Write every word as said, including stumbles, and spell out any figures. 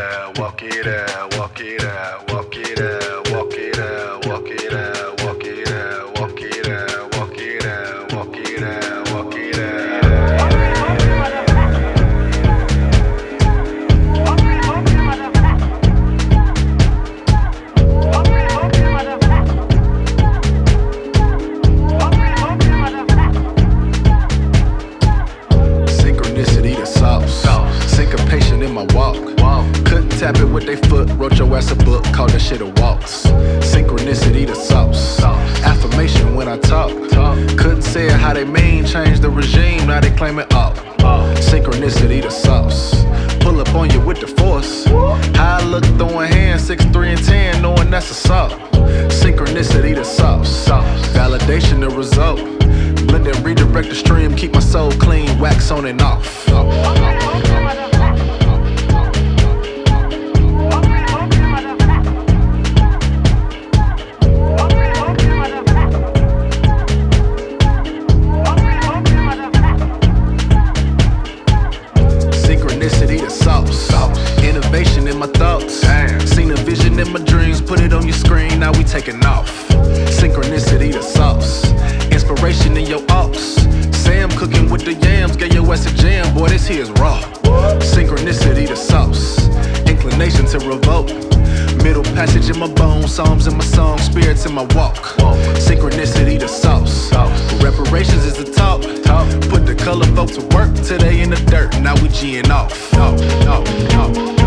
out, walk it out, walk it out, walk it out, walk it out, walk it out, walk it out, walk it out, walk it out, walk it out, walk it out. Synchronicity the sauce. Syncopation in my walk. Couldn't tap it with they foot. Wrote your ass a book, called that shit a waltz. Synchronicity the sauce. Affirmation when I talk. Couldn't say it how they mean. Change the regime, now they claim it all. Synchronicity the sauce. Pull up on you with the force. How I look throwing hands, six, three, and ten, knowing that's assault. Synchronicity the sauce. Validation the result. Blend and redirect the stream, keep my soul clean, wax on and off. Synchronicity the sauce. Innovation in my thoughts. Seen a vision in my dreams, put it on your screen, now we taking off. Synchronicity the sauce. Inspiration in your ops. Sam cooking with the yams, gave your ass a jam, boy, this here is raw. Synchronicity the sauce. Inclination to revolt. Middle passage in my bones, psalms in my song, spirits in my walk. Synchronicity the sauce. Reparations is the talk. Put the color folk to work till they in the dirt, now we G'ing off.